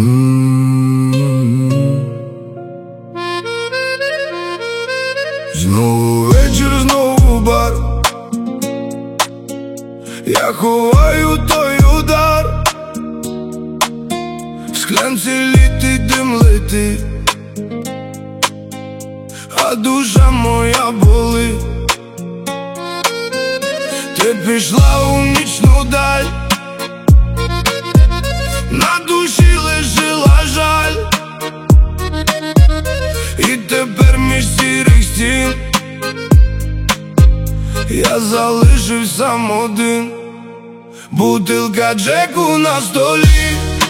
Знову вечір, знову бар. Я ховаю той удар. В склянці літить, дим летить, а душа моя болить. Ти пішла у нічну даль, на душі лишила жаль. І тепер між сірих стін я залишив сам один. Бутилка Джеку на столі.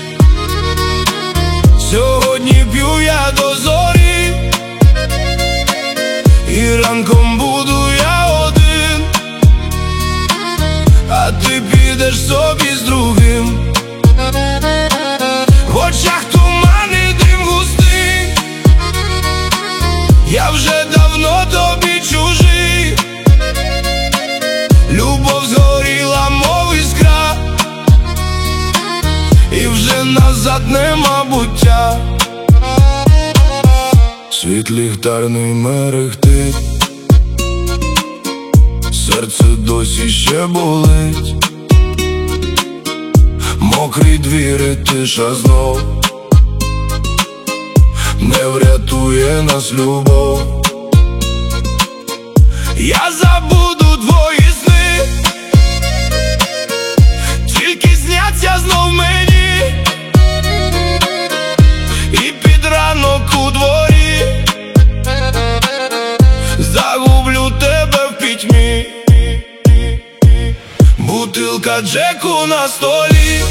Сьогодні п'ю я до зорі, і ранком буду я один, а ти підеш собі з другим. В очах туман і дим густий, я вже давно тобі чужий. Любов згоріла, мов іскра, і вже назад нема буття. Світ ліхтарний мерехтить, серце досі ще болить. Мокрі двір, тиша знов, не врятує нас любов. Я забуду твої сни, тільки сняться знов мені, і під ранок у дворі загублю тебе в пітьмі. Бутилка Джеку на столі.